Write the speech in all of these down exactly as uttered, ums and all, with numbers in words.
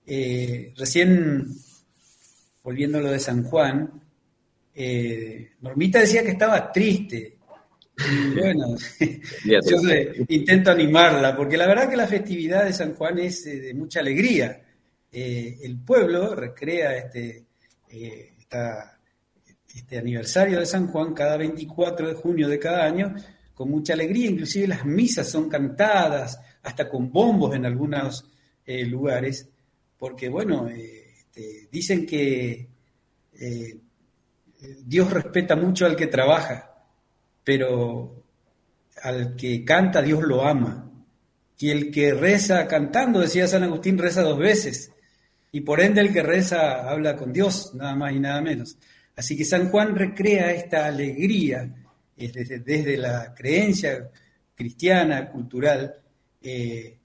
Eh, recién, volviendo a lo de San Juan, eh, Normita decía que estaba triste. Y bueno, yo le, intento animarla, porque la verdad que la festividad de San Juan es eh, de mucha alegría. Eh, el pueblo recrea este, eh, esta, este aniversario de San Juan cada veinticuatro de junio de cada año con mucha alegría, inclusive las misas son cantadas, hasta con bombos en algunos eh, lugares, porque bueno, eh, este, dicen que eh, Dios respeta mucho al que trabaja, pero al que canta Dios lo ama. Y el que reza cantando, decía San Agustín, reza dos veces. Y por ende el que reza habla con Dios, nada más y nada menos. Así que San Juan recrea esta alegría desde, desde la creencia cristiana, cultural, eh,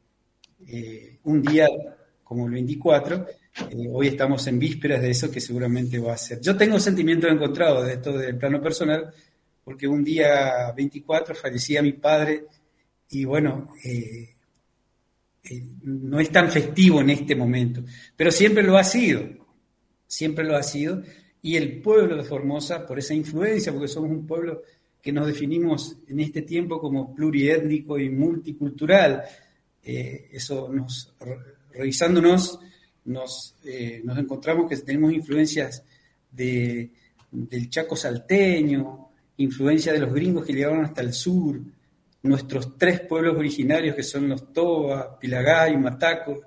eh, un día como el veinticuatro, eh, hoy estamos en vísperas de eso que seguramente va a ser. Yo tengo sentimientos encontrados de esto del plano personal, porque un día veinticuatro fallecía mi padre y bueno, eh, eh, no es tan festivo en este momento, pero siempre lo ha sido, siempre lo ha sido, y el pueblo de Formosa, por esa influencia, porque somos un pueblo que nos definimos en este tiempo como pluriétnico y multicultural, eh, eso nos, revisándonos, nos, eh, nos encontramos que tenemos influencias de, del Chaco salteño, influencia de los gringos que llegaron hasta el sur, nuestros tres pueblos originarios que son los Toba, Pilagá y Mataco.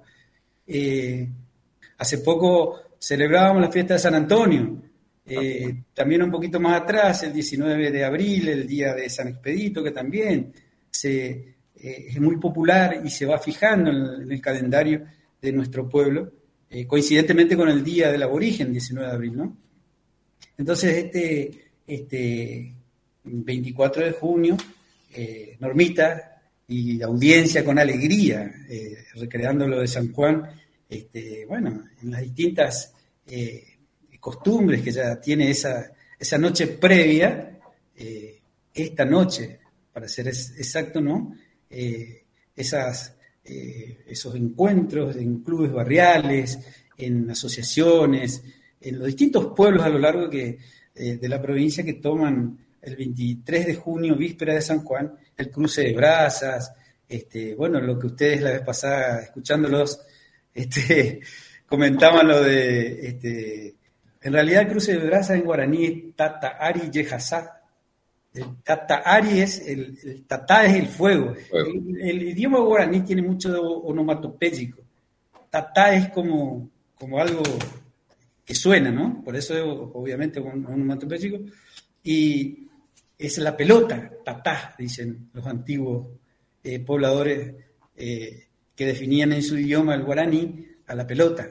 Eh, hace poco celebrábamos la fiesta de San Antonio, eh, también un poquito más atrás, el diecinueve de abril, el día de San Expedito, que también se, eh, es muy popular y se va fijando en el, en el calendario de nuestro pueblo, eh, coincidentemente con el día del aborigen, diecinueve de abril, ¿no? Entonces, este... este veinticuatro de junio, eh, Normita y la audiencia con alegría, eh, recreando lo de San Juan, este, bueno, en las distintas eh, costumbres que ya tiene esa, esa noche previa, eh, esta noche, para ser es, exacto, ¿no? Eh, esas, eh, esos encuentros en clubes barriales, en asociaciones, en los distintos pueblos a lo largo que, eh, de la provincia que toman el veintitrés de junio, víspera de San Juan, el cruce de brasas, este, bueno, lo que ustedes la vez pasada, escuchándolos, este, comentaban lo de, este, en realidad el cruce de brasas en guaraní es Tata Ari Yejasá. El Tata Ari es, el, el Tata es el fuego. El, el idioma guaraní tiene mucho onomatopéyico. Tata es como, como algo que suena, ¿no? Por eso obviamente un onomatopéyico. Y es la pelota, tatá, dicen los antiguos eh, pobladores eh, que definían en su idioma el guaraní a la pelota.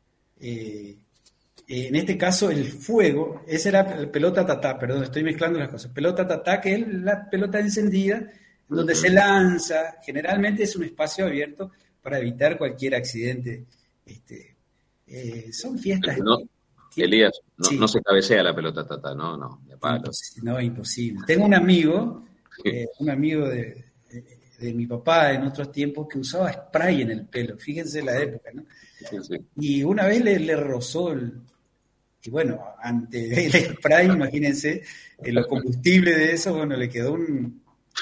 Eh, eh, en este caso el fuego, esa era la pelota tatá, perdón, estoy mezclando las cosas. Pelota tatá, que es la pelota encendida, donde uh-huh. se lanza, generalmente es un espacio abierto para evitar cualquier accidente. Este, eh, son fiestas... No. Elías, no, sí. no se cabecea la pelota tatá, no, no, de palo. Imposible, no, imposible. Tengo un amigo, eh, un amigo de, de, de mi papá en otros tiempos que usaba spray en el pelo, fíjense la época, ¿no? Sí, sí. Y una vez le, le rozó el, y bueno, ante el spray, imagínense, eh, lo combustible de eso, bueno, le quedó un,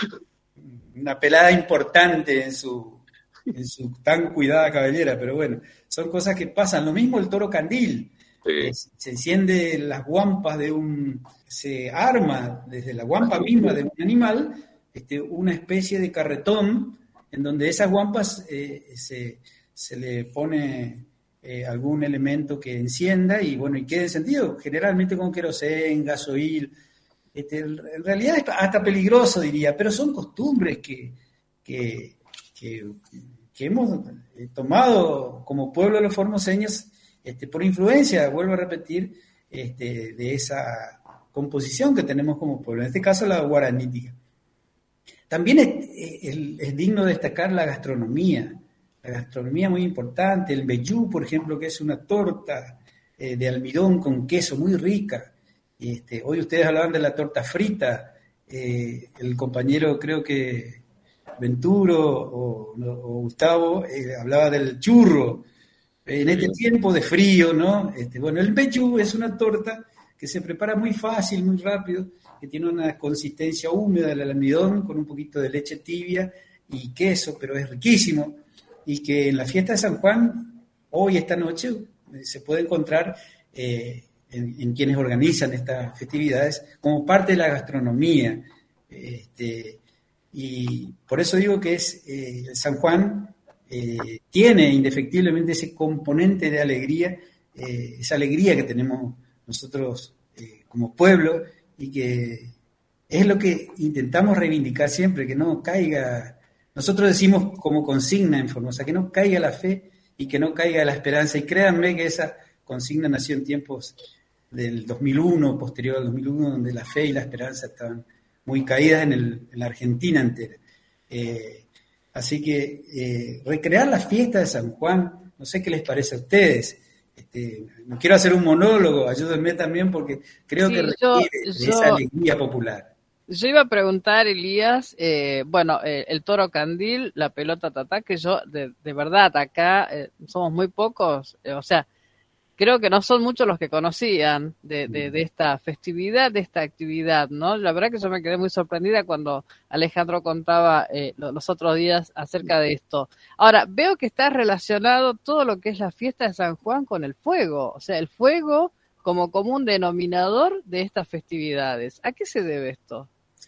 una pelada importante en su, en su tan cuidada cabellera, pero bueno, son cosas que pasan. Lo mismo el toro candil. Sí. Se enciende las guampas de un, se arma desde la guampa misma de un animal, este, una especie de carretón en donde esas guampas eh, se, se le pone eh, algún elemento que encienda y bueno, y quede encendido, generalmente con querosén, gasoil. Este, en realidad es hasta peligroso, diría, pero son costumbres que, que, que, que hemos tomado como pueblo de los formoseños. Este, por influencia, vuelvo a repetir, este, de esa composición que tenemos como pueblo, en este caso la guaranítica. También es, es, es digno destacar la gastronomía, la gastronomía muy importante, el mbejú, por ejemplo, que es una torta eh, de almidón con queso muy rica. Este, hoy ustedes hablaban de la torta frita, eh, el compañero creo que Venturo o, o Gustavo eh, hablaba del churro. en este tiempo de frío, ¿no? Este, bueno, el mbejú es una torta que se prepara muy fácil, muy rápido, que tiene una consistencia húmeda del almidón con un poquito de leche tibia y queso, pero es riquísimo, y que en la fiesta de San Juan, hoy, esta noche, se puede encontrar eh, en, en quienes organizan estas festividades como parte de la gastronomía. Este, y por eso digo que es eh, el San Juan eh, tiene indefectiblemente ese componente de alegría, eh, esa alegría que tenemos nosotros eh, como pueblo, y que es lo que intentamos reivindicar siempre, que no caiga, nosotros decimos como consigna en Formosa, que no caiga la fe y que no caiga la esperanza, y créanme que esa consigna nació en tiempos del dos mil uno, posterior al dos mil uno, donde la fe y la esperanza estaban muy caídas en, el, en la Argentina entera. Eh, así que eh, recrear la fiesta de San Juan, no sé qué les parece a ustedes. Este, no quiero hacer un monólogo, ayúdenme también porque creo sí, que requiere yo, de yo, esa alegría popular. Yo iba a preguntar, Elías, eh, bueno, eh, el toro candil, la pelota tatá, que yo, de, de verdad, acá eh, somos muy pocos, eh, o sea, creo que no son muchos los que conocían de, de, de esta festividad, de esta actividad, ¿no? La verdad que yo me quedé muy sorprendida cuando Alejandro contaba eh, los otros días acerca de esto. Ahora, veo que está relacionado todo lo que es la fiesta de San Juan con el fuego, o sea, el fuego como común denominador de estas festividades. ¿A qué se debe esto?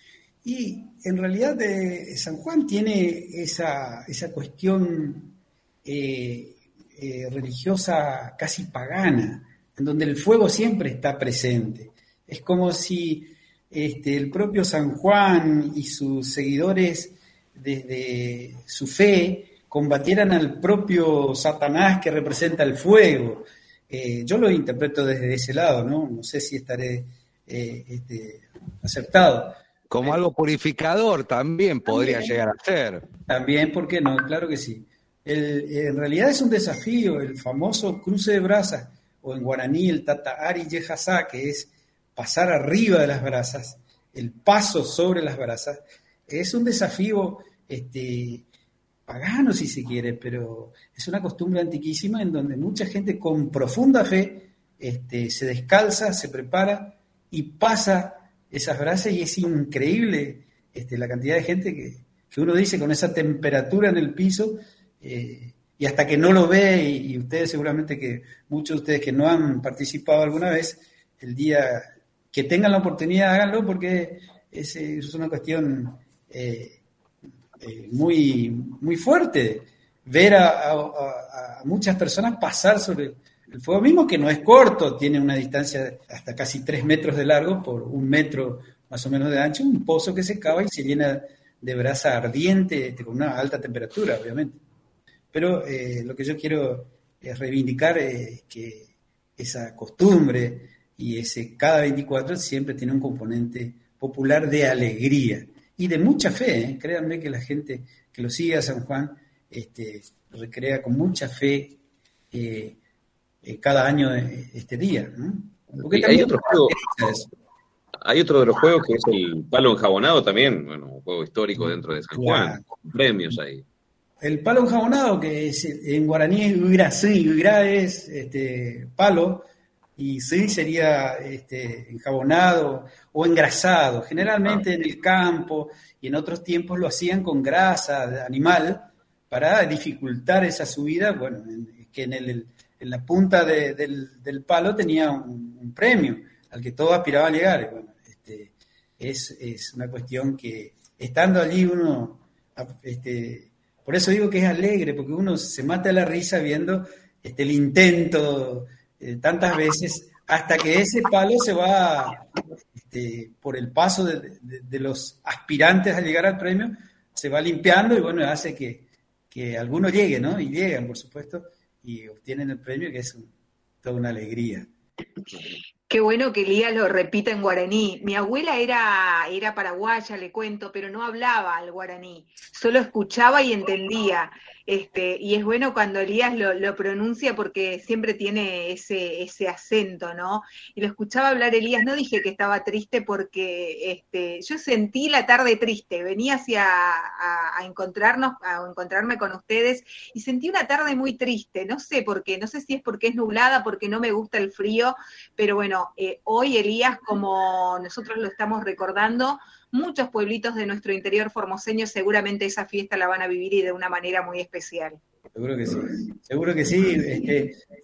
Y en realidad eh, San Juan tiene esa, esa cuestión eh, Eh, religiosa casi pagana, en donde el fuego siempre está presente. Es como si este, el propio San Juan y sus seguidores, desde su fe, combatieran al propio Satanás que representa el fuego. Eh, yo lo interpreto desde ese lado, ¿no? No sé si estaré eh, este, acertado. Como eh, algo purificador también podría también, llegar a ser. También, ¿por qué no? Claro que sí. El, en realidad es un desafío, el famoso cruce de brasas, o en guaraní el tataari yejasá, que es pasar arriba de las brasas, el paso sobre las brasas, es un desafío este, pagano si se quiere, pero es una costumbre antiquísima en donde mucha gente con profunda fe este, se descalza, se prepara y pasa esas brasas, y es increíble este, la cantidad de gente que, que uno dice con esa temperatura en el piso. Eh, y hasta que no lo ve, y, y ustedes seguramente que muchos de ustedes que no han participado alguna vez, el día que tengan la oportunidad háganlo, porque es, es una cuestión eh, eh, muy, muy fuerte, ver a, a, a muchas personas pasar sobre el fuego mismo, que no es corto, tiene una distancia de hasta casi tres metros de largo por un metro más o menos de ancho, un pozo que se cava y se llena de brasa ardiente este, con una alta temperatura, obviamente. Pero eh, lo que yo quiero es reivindicar eh, que esa costumbre y ese cada veinticuatro siempre tiene un componente popular de alegría y de mucha fe. ¿eh? Créanme que la gente que lo sigue a San Juan este, recrea con mucha fe eh, eh, cada año este día. ¿no? Porque hay otro juego, hay otro de los juegos que es el palo enjabonado también, bueno, un juego histórico dentro de San Juan, claro. Premios ahí. El palo enjabonado, que es, en guaraní es uira sí, uira es este, palo, y sí sería este, enjabonado o engrasado. Generalmente ah. en el campo y en otros tiempos lo hacían con grasa de animal para dificultar esa subida. Bueno, en, que en, el, en la punta de, del, del palo tenía un, un premio al que todos aspiraban a llegar. Bueno, este, es, es una cuestión que estando allí uno... Este, por eso digo que es alegre, porque uno se mata de la risa viendo este, el intento eh, tantas veces, hasta que ese palo se va, este, por el paso de, de, de los aspirantes a llegar al premio, se va limpiando y bueno, hace que, que algunos lleguen, ¿no? Y llegan, por supuesto, y obtienen el premio, que es un, toda una alegría. Qué bueno que Elías lo repita en guaraní. Mi abuela era, era paraguaya, le cuento, pero no hablaba el guaraní, solo escuchaba y entendía. Este, y es bueno cuando Elías lo, lo pronuncia porque siempre tiene ese, ese acento, ¿no? Y lo escuchaba hablar Elías, no dije que estaba triste porque este, yo sentí la tarde triste, venía hacia a, a encontrarnos, a encontrarme con ustedes y sentí una tarde muy triste, no sé por qué, no sé si es porque es nublada, porque no me gusta el frío, pero bueno, eh, hoy Elías, como nosotros lo estamos recordando, muchos pueblitos de nuestro interior formoseño seguramente esa fiesta la van a vivir y de una manera muy especial. Seguro que sí, seguro que sí. Este,